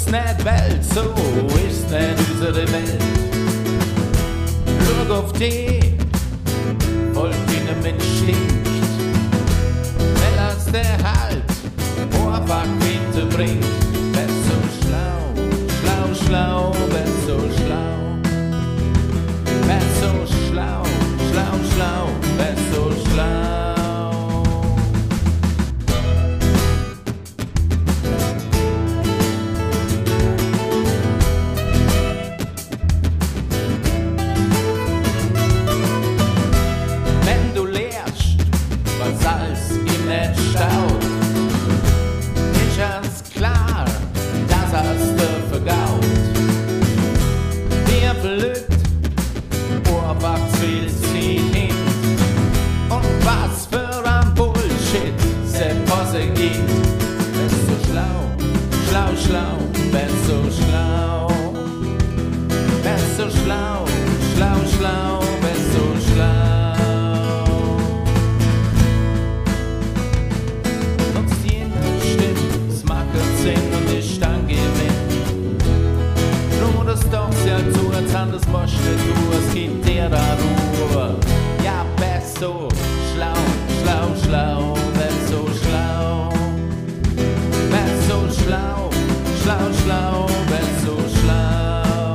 nicht Welt, so ist nicht unsere Welt. Schau auf die, folg ihnen mit Instinkt, weil als der halt einfach Winde bringt. Wer so schlau, schlau, schlau, wer so schlau. Wer so schlau, schlau, schlau, wer so schlau. Wenn du lehrst, was Salz ihm nicht staut, ist ganz klar, das hast du vergaut. Wer blöd Ohrwachswil zieht hin. Und was für ein Bullshit se Posse gibt. Wer so schlau, schlau, schlau, wer so schlau. Wer so schlau, schlau, schlau, wer so schlau. Nutzt jene Stimme, es macht Sinn und ich dann gewinn. Nur das doch sehr zu, als anders mochte du, es gibt dir da Ruhe. Ja, wer so schlau, schlau, schlau, wer so schlau. Wer so schlau, schlau, schlau, wer so schlau.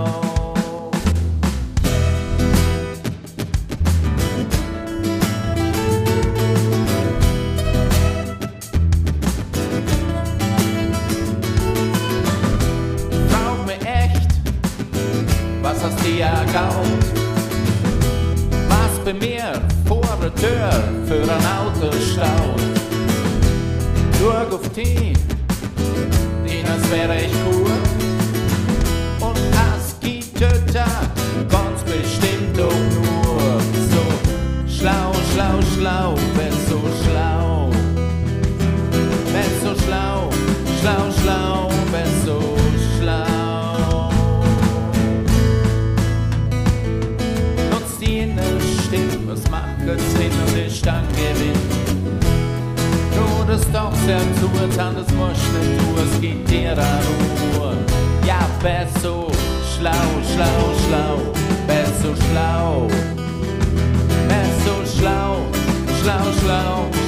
Frag mich echt, was hast du ja gaut? Was bei mir vor der Tür für ein Auto staut? Schau auf die, als wäre ich gut. Und es gibt da ganz bestimmt auch nur so schlau, schlau, schlau, wer so schlau. Wer so schlau, schlau, schlau, wer so schlau. Nutzt jene Stimme, was macht Sinn und ich dann gewinn. Du das doch sehr zu, als anders musst du, es gibt dir eine Ruhe. Ja, wer so schlau, schlau, schlau, wer so schlau. Wer so schlau, schlau, schlau,